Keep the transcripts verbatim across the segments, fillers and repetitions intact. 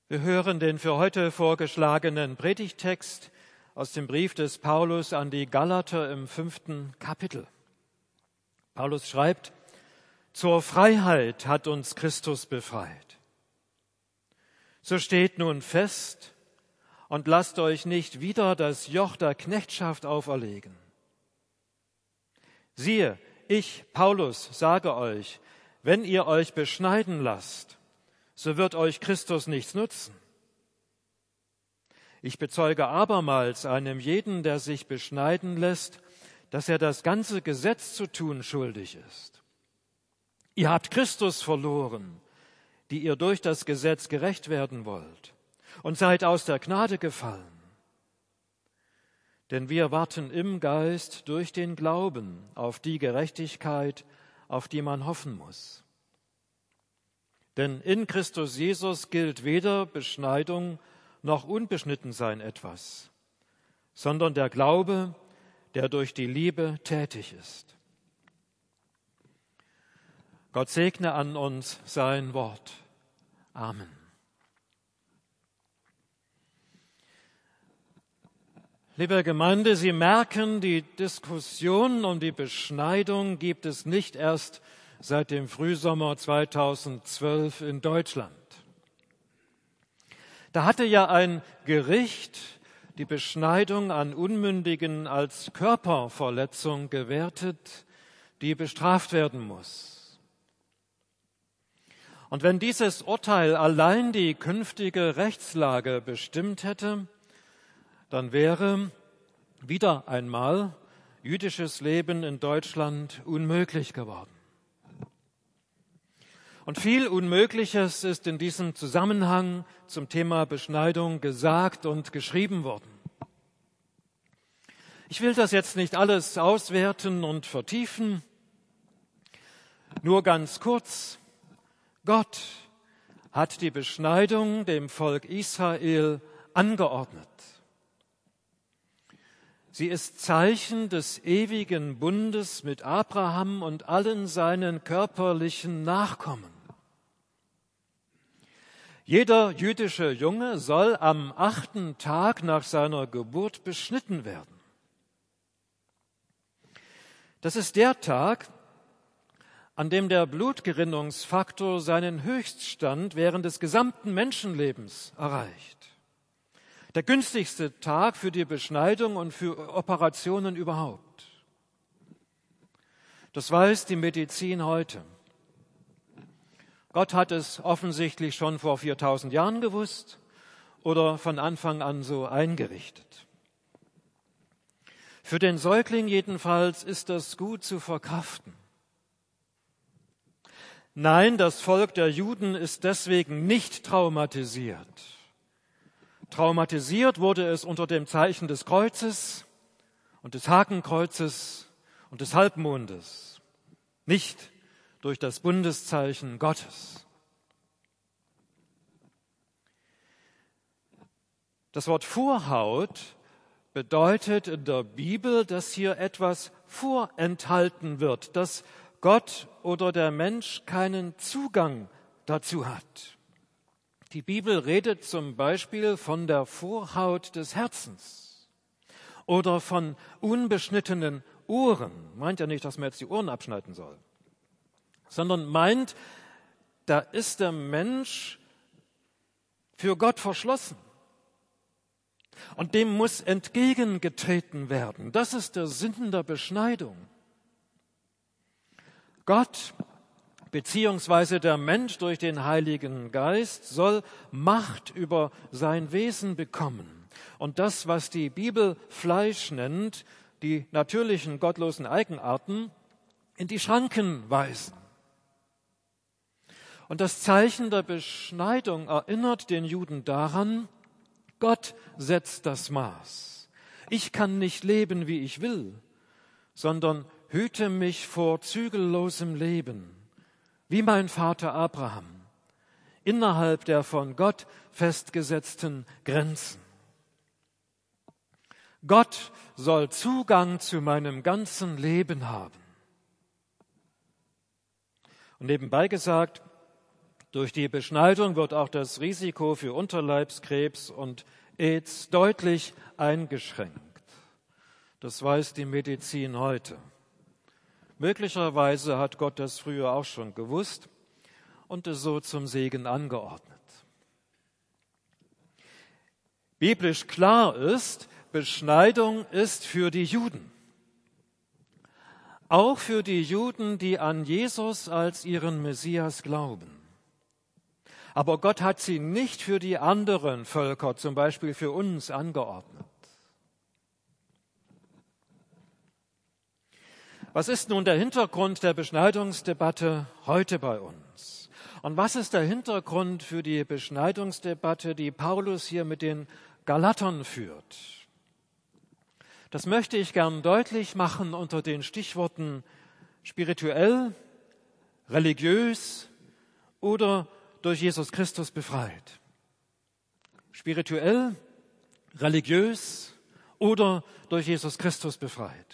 Wir hören den für heute vorgeschlagenen Predigttext aus dem Brief des Paulus an die Galater im fünften Kapitel. Paulus schreibt: Zur Freiheit hat uns Christus befreit. So steht nun fest und lasst euch nicht wieder das Joch der Knechtschaft auferlegen. Siehe, ich, Paulus, sage euch, wenn ihr euch beschneiden lasst, so wird euch Christus nichts nutzen. Ich bezeuge abermals einem jeden, der sich beschneiden lässt, dass er das ganze Gesetz zu tun schuldig ist. Ihr habt Christus verloren, die ihr durch das Gesetz gerecht werden wollt, und seid aus der Gnade gefallen. Denn wir warten im Geist durch den Glauben auf die Gerechtigkeit, auf die man hoffen muss. Denn in Christus Jesus gilt weder Beschneidung noch Unbeschnittensein etwas, sondern der Glaube, der durch die Liebe tätig ist. Gott segne an uns sein Wort. Amen. Liebe Gemeinde, Sie merken, die Diskussion um die Beschneidung gibt es nicht erst seit dem Frühsommer zweitausendzwölf in Deutschland. Da hatte ja ein Gericht die Beschneidung an Unmündigen als Körperverletzung gewertet, die bestraft werden muss. Und wenn dieses Urteil allein die künftige Rechtslage bestimmt hätte, dann wäre wieder einmal jüdisches Leben in Deutschland unmöglich geworden. Und viel Unmögliches ist in diesem Zusammenhang zum Thema Beschneidung gesagt und geschrieben worden. Ich will das jetzt nicht alles auswerten und vertiefen, nur ganz kurz: Gott hat die Beschneidung dem Volk Israel angeordnet. Sie ist Zeichen des ewigen Bundes mit Abraham und allen seinen körperlichen Nachkommen. Jeder jüdische Junge soll am achten Tag nach seiner Geburt beschnitten werden. Das ist der Tag, an dem der Blutgerinnungsfaktor seinen Höchststand während des gesamten Menschenlebens erreicht. Der günstigste Tag für die Beschneidung und für Operationen überhaupt. Das weiß die Medizin heute. Gott hat es offensichtlich schon vor viertausend Jahren gewusst oder von Anfang an so eingerichtet. Für den Säugling jedenfalls ist das gut zu verkraften. Nein, das Volk der Juden ist deswegen nicht traumatisiert. Traumatisiert wurde es unter dem Zeichen des Kreuzes und des Hakenkreuzes und des Halbmondes, nicht durch das Bundeszeichen Gottes. Das Wort Vorhaut bedeutet in der Bibel, dass hier etwas vorenthalten wird, dass Gott oder der Mensch keinen Zugang dazu hat. Die Bibel redet zum Beispiel von der Vorhaut des Herzens oder von unbeschnittenen Ohren. Meint ja nicht, dass man jetzt die Ohren abschneiden soll, sondern meint, da ist der Mensch für Gott verschlossen. Und dem muss entgegengetreten werden. Das ist der Sinn der Beschneidung. Gott beziehungsweise der Mensch durch den Heiligen Geist soll Macht über sein Wesen bekommen. Und das, was die Bibel Fleisch nennt, die natürlichen gottlosen Eigenarten, in die Schranken weisen. Und das Zeichen der Beschneidung erinnert den Juden daran, Gott setzt das Maß. Ich kann nicht leben, wie ich will, sondern hüte mich vor zügellosem Leben, wie mein Vater Abraham, innerhalb der von Gott festgesetzten Grenzen. Gott soll Zugang zu meinem ganzen Leben haben. Und nebenbei gesagt, Durch die Beschneidung wird auch das Risiko für Unterleibskrebs und AIDS deutlich eingeschränkt. Das weiß die Medizin heute. Möglicherweise hat Gott das früher auch schon gewusst und es so zum Segen angeordnet. Biblisch klar ist, Beschneidung ist für die Juden. Auch für die Juden, die an Jesus als ihren Messias glauben. Aber Gott hat sie nicht für die anderen Völker, zum Beispiel für uns, angeordnet. Was ist nun der Hintergrund der Beschneidungsdebatte heute bei uns? Und was ist der Hintergrund für die Beschneidungsdebatte, die Paulus hier mit den Galatern führt? Das möchte ich gern deutlich machen unter den Stichworten spirituell, religiös oder durch Jesus Christus befreit. Spirituell, religiös oder durch Jesus Christus befreit.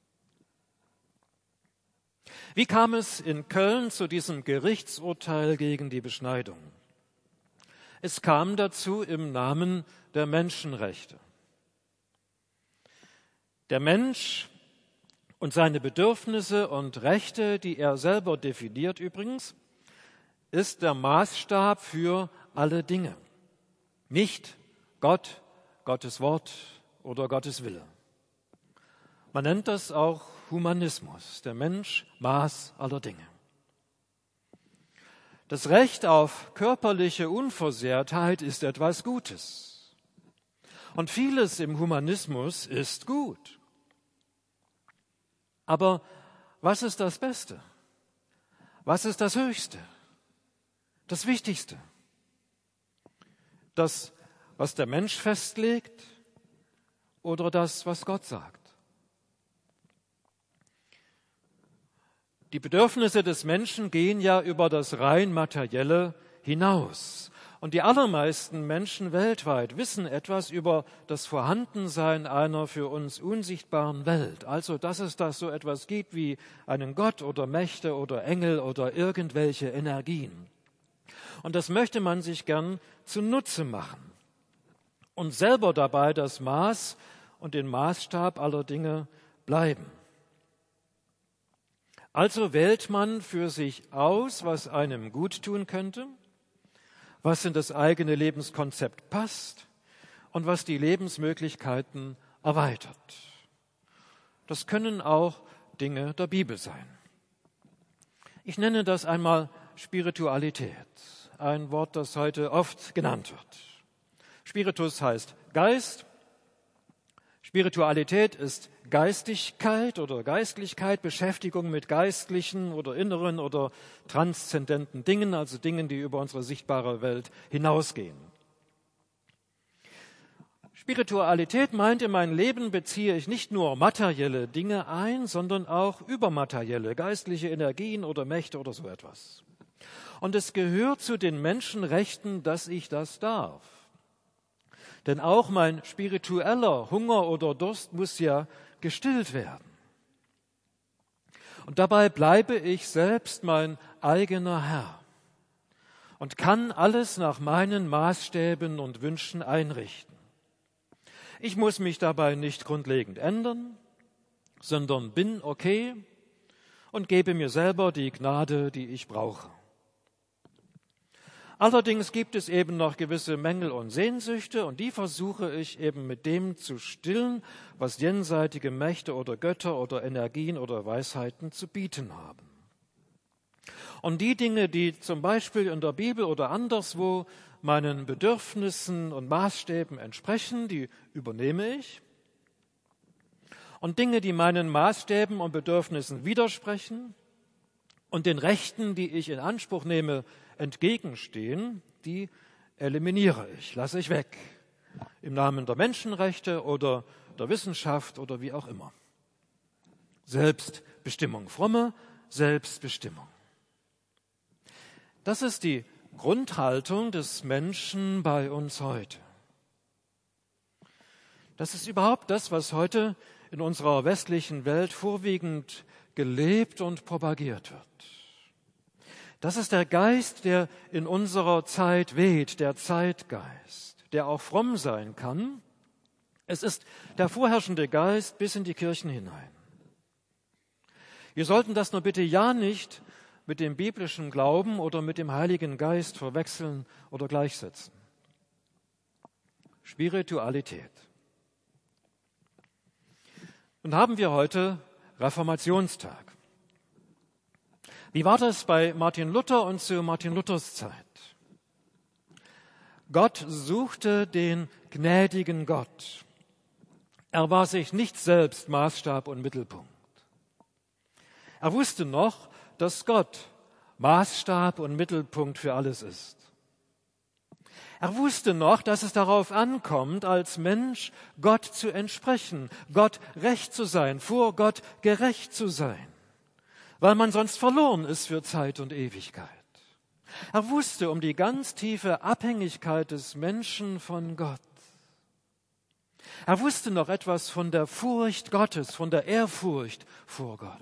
Wie kam es in Köln zu diesem Gerichtsurteil gegen die Beschneidung? Es kam dazu im Namen der Menschenrechte. Der Mensch und seine Bedürfnisse und Rechte, die er selber definiert übrigens, ist der Maßstab für alle Dinge. Nicht Gott, Gottes Wort oder Gottes Wille. Man nennt das auch Humanismus, der Mensch Maß aller Dinge. Das Recht auf körperliche Unversehrtheit ist etwas Gutes. Und vieles im Humanismus ist gut. Aber was ist das Beste? Was ist das Höchste? Das Wichtigste? Das, was der Mensch festlegt oder das, was Gott sagt? Die Bedürfnisse des Menschen gehen ja über das rein Materielle hinaus. Und die allermeisten Menschen weltweit wissen etwas über das Vorhandensein einer für uns unsichtbaren Welt. Also, dass es da so etwas gibt wie einen Gott oder Mächte oder Engel oder irgendwelche Energien. Und das möchte man sich gern zunutze machen und selber dabei das Maß und den Maßstab aller Dinge bleiben. Also wählt man für sich aus, was einem gut tun könnte, was in das eigene Lebenskonzept passt und was die Lebensmöglichkeiten erweitert. Das können auch Dinge der Bibel sein. Ich nenne das einmal Spiritualität, ein Wort, das heute oft genannt wird. Spiritus heißt Geist. Spiritualität ist Geistigkeit oder Geistlichkeit, Beschäftigung mit geistlichen oder inneren oder transzendenten Dingen, also Dingen, die über unsere sichtbare Welt hinausgehen. Spiritualität meint, in mein Leben beziehe ich nicht nur materielle Dinge ein, sondern auch übermaterielle, geistliche Energien oder Mächte oder so etwas. Und es gehört zu den Menschenrechten, dass ich das darf. Denn auch mein spiritueller Hunger oder Durst muss ja gestillt werden. Und dabei bleibe ich selbst mein eigener Herr und kann alles nach meinen Maßstäben und Wünschen einrichten. Ich muss mich dabei nicht grundlegend ändern, sondern bin okay und gebe mir selber die Gnade, die ich brauche. Allerdings gibt es eben noch gewisse Mängel und Sehnsüchte und die versuche ich eben mit dem zu stillen, was jenseitige Mächte oder Götter oder Energien oder Weisheiten zu bieten haben. Und die Dinge, die zum Beispiel in der Bibel oder anderswo meinen Bedürfnissen und Maßstäben entsprechen, die übernehme ich. Und Dinge, die meinen Maßstäben und Bedürfnissen widersprechen und den Rechten, die ich in Anspruch nehme, entgegenstehen, die eliminiere ich, lasse ich weg. Im Namen der Menschenrechte oder der Wissenschaft oder wie auch immer. Selbstbestimmung, fromme Selbstbestimmung. Das ist die Grundhaltung des Menschen bei uns heute. Das ist überhaupt das, was heute in unserer westlichen Welt vorwiegend gelebt und propagiert wird. Das ist der Geist, der in unserer Zeit weht, der Zeitgeist, der auch fromm sein kann. Es ist der vorherrschende Geist bis in die Kirchen hinein. Wir sollten das nur bitte ja nicht mit dem biblischen Glauben oder mit dem Heiligen Geist verwechseln oder gleichsetzen. Spiritualität. Und haben wir heute Reformationstag. Wie war das bei Martin Luther und zu Martin Luthers Zeit? Gott suchte den gnädigen Gott. Er war sich nicht selbst Maßstab und Mittelpunkt. Er wusste noch, dass Gott Maßstab und Mittelpunkt für alles ist. Er wusste noch, dass es darauf ankommt, als Mensch Gott zu entsprechen, Gott recht zu sein, vor Gott gerecht zu sein, weil man sonst verloren ist für Zeit und Ewigkeit. Er wusste um die ganz tiefe Abhängigkeit des Menschen von Gott. Er wusste noch etwas von der Furcht Gottes, von der Ehrfurcht vor Gott.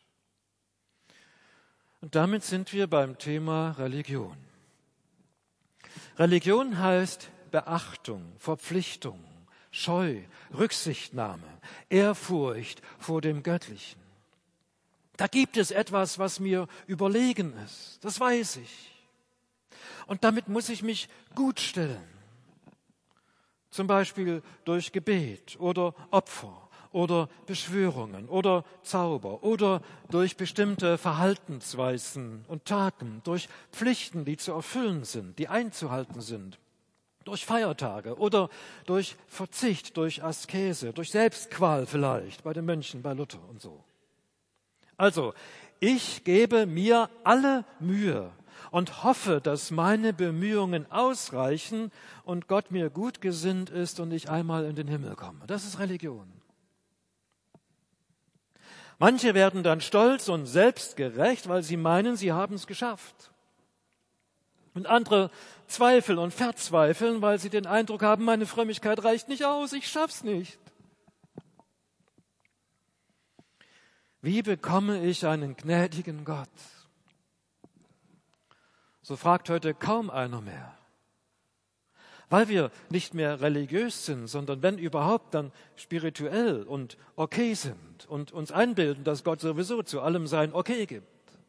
Und damit sind wir beim Thema Religion. Religion heißt Beachtung, Verpflichtung, Scheu, Rücksichtnahme, Ehrfurcht vor dem Göttlichen. Da gibt es etwas, was mir überlegen ist, das weiß ich. Und damit muss ich mich gut stellen. Zum Beispiel durch Gebet oder Opfer oder Beschwörungen oder Zauber oder durch bestimmte Verhaltensweisen und Taten, durch Pflichten, die zu erfüllen sind, die einzuhalten sind, durch Feiertage oder durch Verzicht, durch Askese, durch Selbstqual vielleicht, bei den Mönchen, bei Luther und so. Also, ich gebe mir alle Mühe und hoffe, dass meine Bemühungen ausreichen und Gott mir gut gesinnt ist und ich einmal in den Himmel komme. Das ist Religion. Manche werden dann stolz und selbstgerecht, weil sie meinen, sie haben es geschafft. Und andere zweifeln und verzweifeln, weil sie den Eindruck haben, meine Frömmigkeit reicht nicht aus, ich schaff's nicht. Wie bekomme ich einen gnädigen Gott? So fragt heute kaum einer mehr. Weil wir nicht mehr religiös sind, sondern wenn überhaupt, dann spirituell und okay sind und uns einbilden, dass Gott sowieso zu allem sein Okay gibt.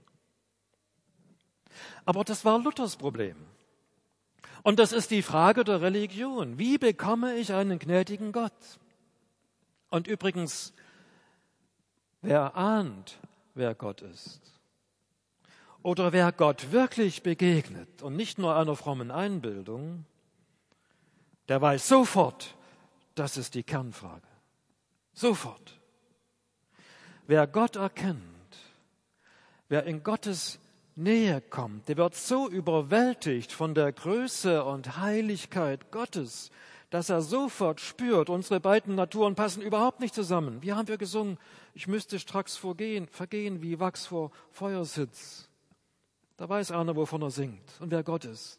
Aber das war Luthers Problem. Und das ist die Frage der Religion. Wie bekomme ich einen gnädigen Gott? Und übrigens, wer ahnt, wer Gott ist? Oder wer Gott wirklich begegnet und nicht nur einer frommen Einbildung, der weiß sofort, das ist die Kernfrage. Sofort. Wer Gott erkennt, wer in Gottes Nähe kommt, der wird so überwältigt von der Größe und Heiligkeit Gottes, dass er sofort spürt, unsere beiden Naturen passen überhaupt nicht zusammen. Wie haben wir gesungen? Ich müsste stracks vergehen, vergehen wie Wachs vor Feuersitz. Da weiß einer, wovon er singt und wer Gott ist.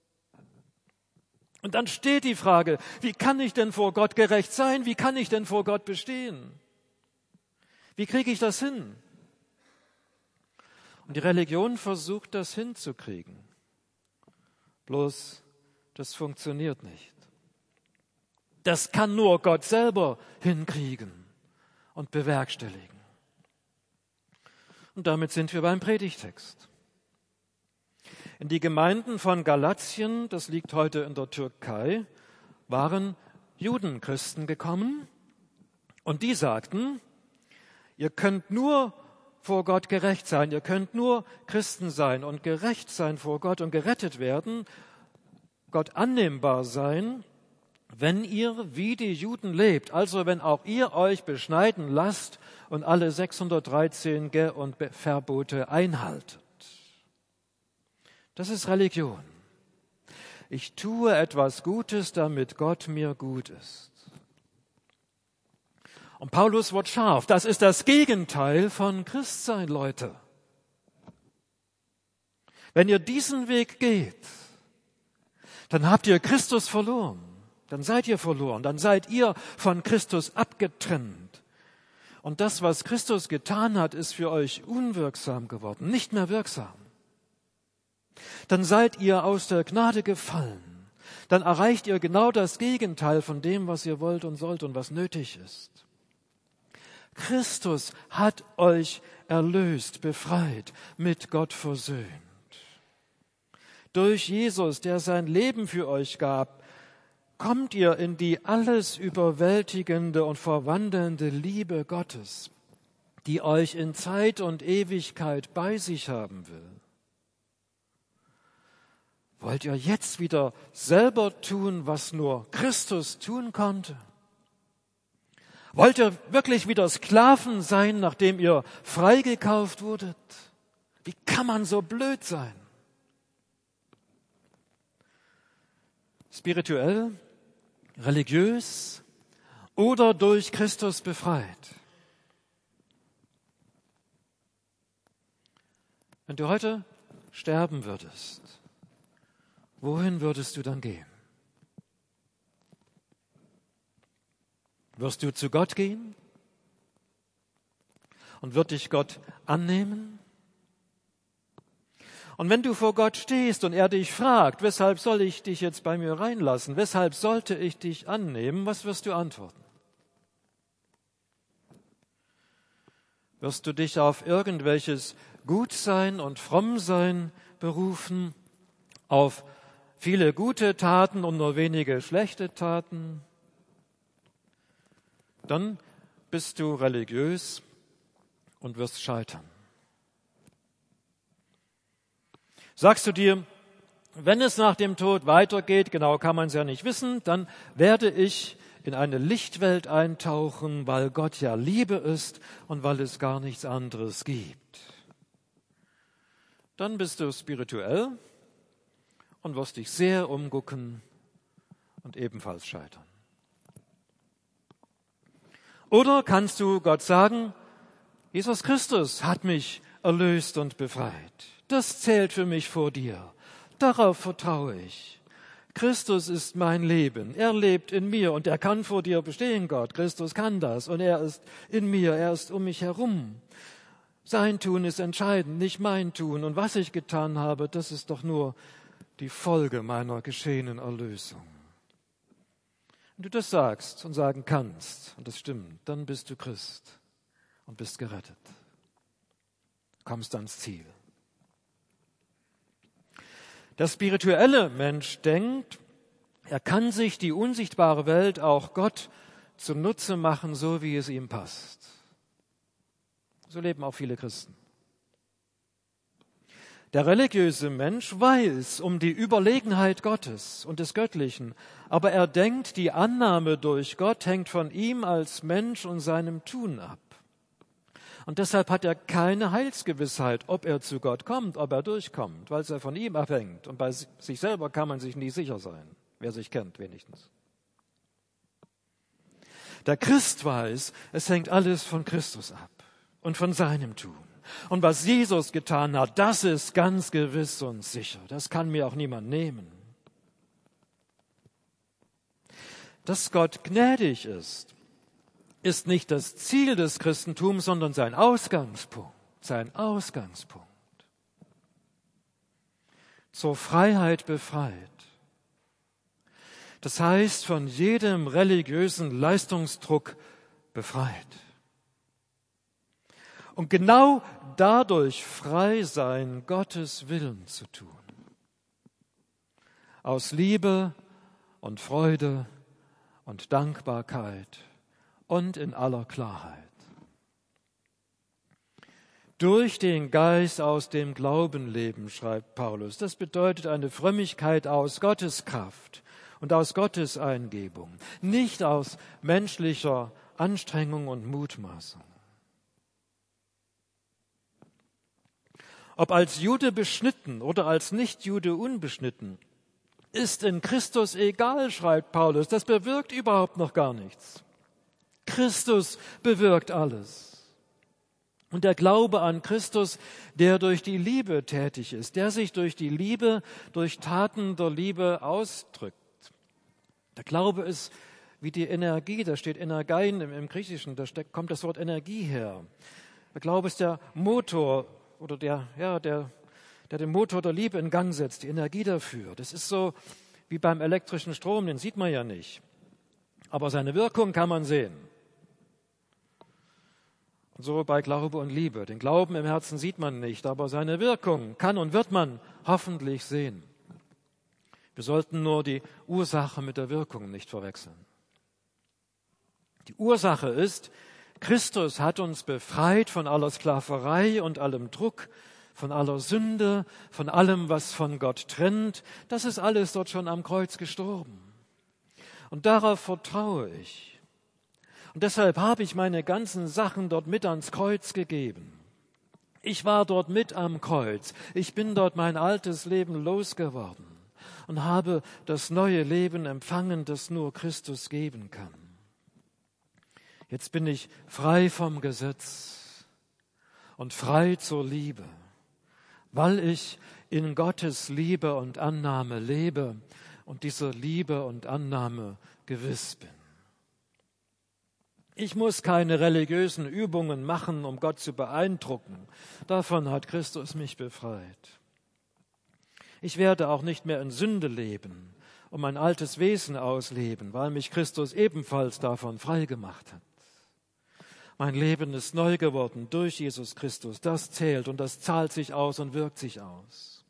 Und dann steht die Frage, wie kann ich denn vor Gott gerecht sein? Wie kann ich denn vor Gott bestehen? Wie kriege ich das hin? Und die Religion versucht, das hinzukriegen. Bloß, das funktioniert nicht. Das kann nur Gott selber hinkriegen und bewerkstelligen. Und damit sind wir beim Predigtext. In die Gemeinden von Galatien, das liegt heute in der Türkei, waren Judenchristen gekommen und die sagten, ihr könnt nur vor Gott gerecht sein, ihr könnt nur Christen sein und gerecht sein vor Gott und gerettet werden, Gott annehmbar sein, wenn ihr wie die Juden lebt, also wenn auch ihr euch beschneiden lasst und alle sechshundertdreizehn Ge- und Verbote einhaltet. Das ist Religion. Ich tue etwas Gutes, damit Gott mir gut ist. Und Paulus wird scharf. Das ist das Gegenteil von Christsein, Leute. Wenn ihr diesen Weg geht, dann habt ihr Christus verloren. Dann seid ihr verloren. Dann seid ihr von Christus abgetrennt. Und das, was Christus getan hat, ist für euch unwirksam geworden, nicht mehr wirksam. dann seid ihr aus der Gnade gefallen. Dann erreicht ihr genau das Gegenteil von dem, was ihr wollt und sollt und was nötig ist. Christus hat euch erlöst, befreit, mit Gott versöhnt. Durch Jesus, der sein Leben für euch gab, kommt ihr in die alles überwältigende und verwandelnde Liebe Gottes, die euch in Zeit und Ewigkeit bei sich haben will. Wollt ihr jetzt wieder selber tun, was nur Christus tun konnte? Wollt ihr wirklich wieder Sklaven sein, nachdem ihr freigekauft wurdet? Wie kann man so blöd sein? Spirituell, religiös oder durch Christus befreit? Wenn du heute sterben würdest, wohin würdest du dann gehen? Wirst du zu Gott gehen? Und wird dich Gott annehmen? Und wenn du vor Gott stehst und er dich fragt, weshalb soll ich dich jetzt bei mir reinlassen? Weshalb sollte ich dich annehmen? Was wirst du antworten? Wirst du dich auf irgendwelches Gutsein und Frommsein berufen? Auf viele gute Taten und nur wenige schlechte Taten? Dann bist du religiös und wirst scheitern. Sagst du dir, wenn es nach dem Tod weitergeht, genau kann man es ja nicht wissen, dann werde ich in eine Lichtwelt eintauchen, weil Gott ja Liebe ist und weil es gar nichts anderes gibt. Dann bist du spirituell und wirst dich sehr umgucken und ebenfalls scheitern. Oder kannst du Gott sagen, Jesus Christus hat mich erlöst und befreit. Das zählt für mich vor dir. Darauf vertraue ich. Christus ist mein Leben. Er lebt in mir und er kann vor dir bestehen, Gott. Christus kann das und er ist in mir, er ist um mich herum. Sein Tun ist entscheidend, nicht mein Tun. Und was ich getan habe, das ist doch nur die Folge meiner geschehenen Erlösung. Wenn du das sagst und sagen kannst, und das stimmt, dann bist du Christ und bist gerettet. Kommst ans Ziel. Der spirituelle Mensch denkt, er kann sich die unsichtbare Welt auch Gott zunutze machen, so wie es ihm passt. So leben auch viele Christen. Der religiöse Mensch weiß um die Überlegenheit Gottes und des Göttlichen, aber er denkt, die Annahme durch Gott hängt von ihm als Mensch und seinem Tun ab. Und deshalb hat er keine Heilsgewissheit, ob er zu Gott kommt, ob er durchkommt, weil es ja von ihm abhängt. Und bei sich selber kann man sich nie sicher sein, wer sich kennt wenigstens. Der Christ weiß, es hängt alles von Christus ab und von seinem Tun. Und was Jesus getan hat, das ist ganz gewiss und sicher. Das kann mir auch niemand nehmen. Dass Gott gnädig ist, ist nicht das Ziel des Christentums, sondern sein Ausgangspunkt. Sein Ausgangspunkt. Zur Freiheit befreit. Das heißt, von jedem religiösen Leistungsdruck befreit. Und genau dadurch frei sein, Gottes Willen zu tun. Aus Liebe und Freude und Dankbarkeit und in aller Klarheit. Durch den Geist aus dem Glauben leben, schreibt Paulus. Das bedeutet eine Frömmigkeit aus Gottes Kraft und aus Gottes Eingebung, nicht aus menschlicher Anstrengung und Mutmaßung. Ob als Jude beschnitten oder als Nicht-Jude unbeschnitten, ist in Christus egal, schreibt Paulus. Das bewirkt überhaupt noch gar nichts. Christus bewirkt alles. Und der Glaube an Christus, der durch die Liebe tätig ist, der sich durch die Liebe, durch Taten der Liebe ausdrückt. Der Glaube ist wie die Energie, da steht Energein im, im Griechischen, da steckt, kommt das Wort Energie her. Der Glaube ist der Motor oder der, ja, der, der den Motor der Liebe in Gang setzt, die Energie dafür. Das ist so wie beim elektrischen Strom, den sieht man ja nicht. Aber seine Wirkung kann man sehen. Und so bei Glaube und Liebe. Den Glauben im Herzen sieht man nicht, aber seine Wirkung kann und wird man hoffentlich sehen. Wir sollten nur die Ursache mit der Wirkung nicht verwechseln. Die Ursache ist, Christus hat uns befreit von aller Sklaverei und allem Druck, von aller Sünde, von allem, was von Gott trennt. Das ist alles dort schon am Kreuz gestorben. Und darauf vertraue ich. Und deshalb habe ich meine ganzen Sachen dort mit ans Kreuz gegeben. Ich war dort mit am Kreuz. Ich bin dort mein altes Leben losgeworden und habe das neue Leben empfangen, das nur Christus geben kann. Jetzt bin ich frei vom Gesetz und frei zur Liebe, weil ich in Gottes Liebe und Annahme lebe und dieser Liebe und Annahme gewiss bin. Ich muss keine religiösen Übungen machen, um Gott zu beeindrucken. Davon hat Christus mich befreit. Ich werde auch nicht mehr in Sünde leben, um mein altes Wesen ausleben, weil mich Christus ebenfalls davon frei gemacht hat. Mein Leben ist neu geworden durch Jesus Christus. Das zählt und das zahlt sich aus und wirkt sich aus.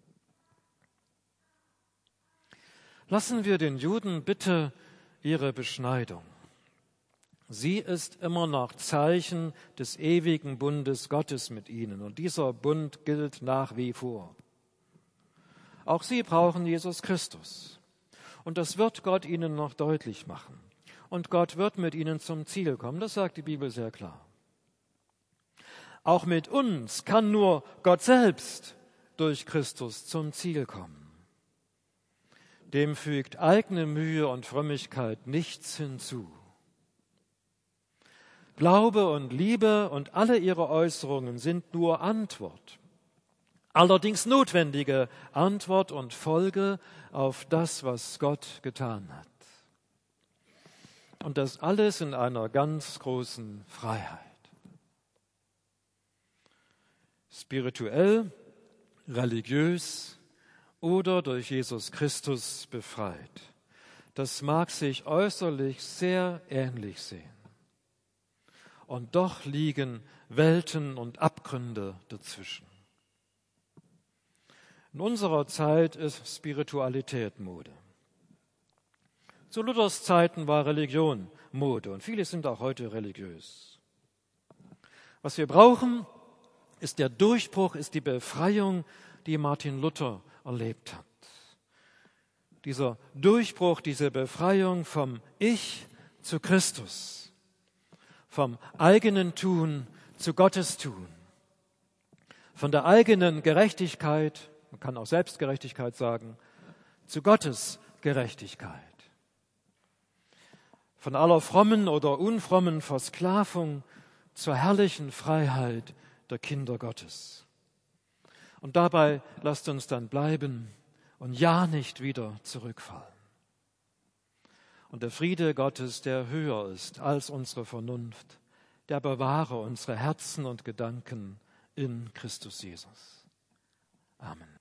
Lassen wir den Juden bitte ihre Beschneidung. Sie ist immer noch Zeichen des ewigen Bundes Gottes mit ihnen. Und dieser Bund gilt nach wie vor. Auch sie brauchen Jesus Christus. Und das wird Gott ihnen noch deutlich machen. Und Gott wird mit ihnen zum Ziel kommen. Das sagt die Bibel sehr klar. Auch mit uns kann nur Gott selbst durch Christus zum Ziel kommen. Dem fügt eigene Mühe und Frömmigkeit nichts hinzu. Glaube und Liebe und alle ihre Äußerungen sind nur Antwort. Allerdings notwendige Antwort und Folge auf das, was Gott getan hat. Und das alles in einer ganz großen Freiheit. Spirituell, religiös oder durch Jesus Christus befreit. Das mag sich äußerlich sehr ähnlich sehen. Und doch liegen Welten und Abgründe dazwischen. In unserer Zeit ist Spiritualität Mode. Zu Luthers Zeiten war Religion Mode und viele sind auch heute religiös. Was wir brauchen, ist der Durchbruch, ist die Befreiung, die Martin Luther erlebt hat. Dieser Durchbruch, diese Befreiung vom Ich zu Christus, vom eigenen Tun zu Gottes Tun, von der eigenen Gerechtigkeit, man kann auch Selbstgerechtigkeit sagen, zu Gottes Gerechtigkeit. Von aller frommen oder unfrommen Versklavung zur herrlichen Freiheit der Kinder Gottes. Und dabei lasst uns dann bleiben und ja nicht wieder zurückfallen. Und der Friede Gottes, der höher ist als unsere Vernunft, der bewahre unsere Herzen und Gedanken in Christus Jesus. Amen.